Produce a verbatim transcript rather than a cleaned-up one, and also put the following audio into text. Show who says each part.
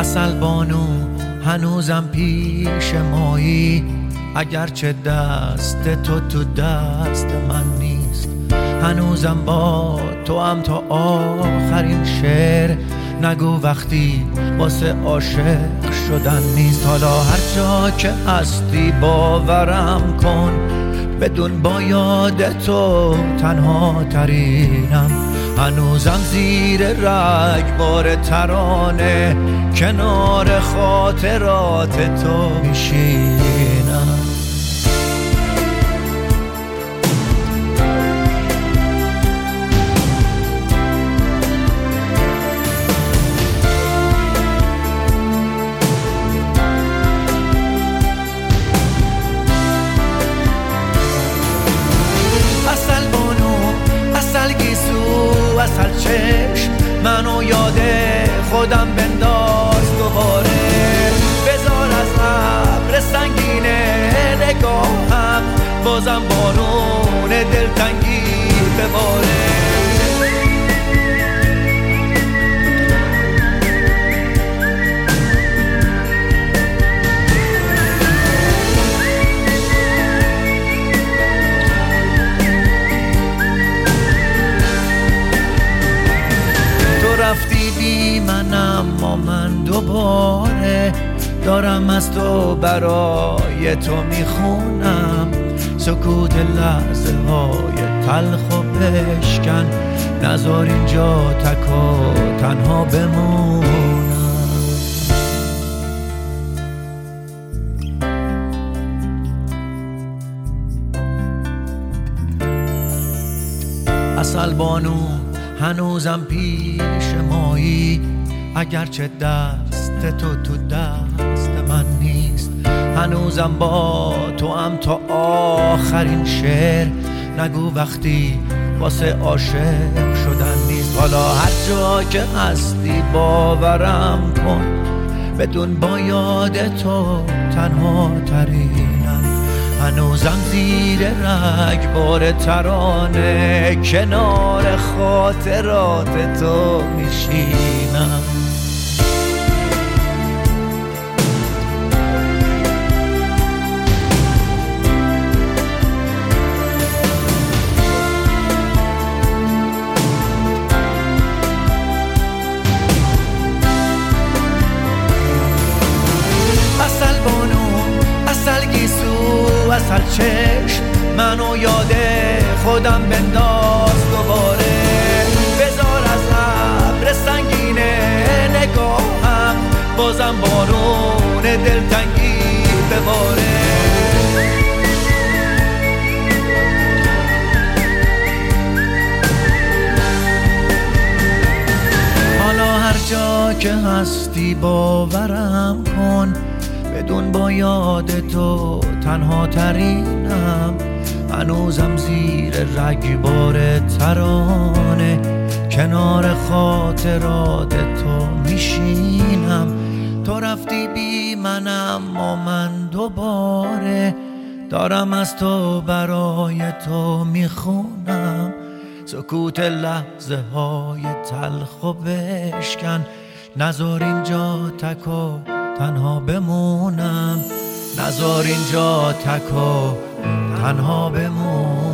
Speaker 1: عسل بانو هنوزم پیش مایی، اگرچه دست تو تو دست من نیست. هنوزم با تو هم تا آخرین شعر، نگو وقتی واسه عاشق شدن نیست. حالا هر جا که هستی باورم کن، بدون با یاد تو تنها ترینم. هنوزم زیر رگبار ترانه، کنار خاطرات تو میشینم. عسل چشم منو یاد خودم بنداز دوباره، بذار از ابر سنگین نگاهم بازم بارون دلتنگی بباره. رفتی بی من اما من دوباره دارم از تو برای تو میخونم. سکوت لحظه های تلخ و بشکن، نذار اینجا تک و تنها بمونم. عسل بانو هنوزم پیش مایی، اگرچه دست تو تو دست من نیست. هنوزم با تو هم تا آخرین شعر، نگو وقتی واسه عاشق شدن نیست. حالا هر جا که هستی باورم کن، بدون با یاد تو تنها ترینم. هنوزم زیر رگبار ترانه، کنار خاطرات تو میشینم. عسل بانو عسل گیسو عسل چشم منو یاد خودم بنداز دوباره، بذار از ابر سنگین نگاهم بازم بارون دلتنگی بباره. حالا هر جا که هستی باورم کن، بدون با یاد تو تنها ترینم. هنوزم زیر رگبار ترانه، کنار خاطرات تو میشینم. تو رفتی بی من اما من دوباره دارم از تو برای تو میخونم. سکوت لحظه های تلخ و بشکن، نذار اینجا تک و تنها بمونم. نذار اینجا تک و تنها بمونم.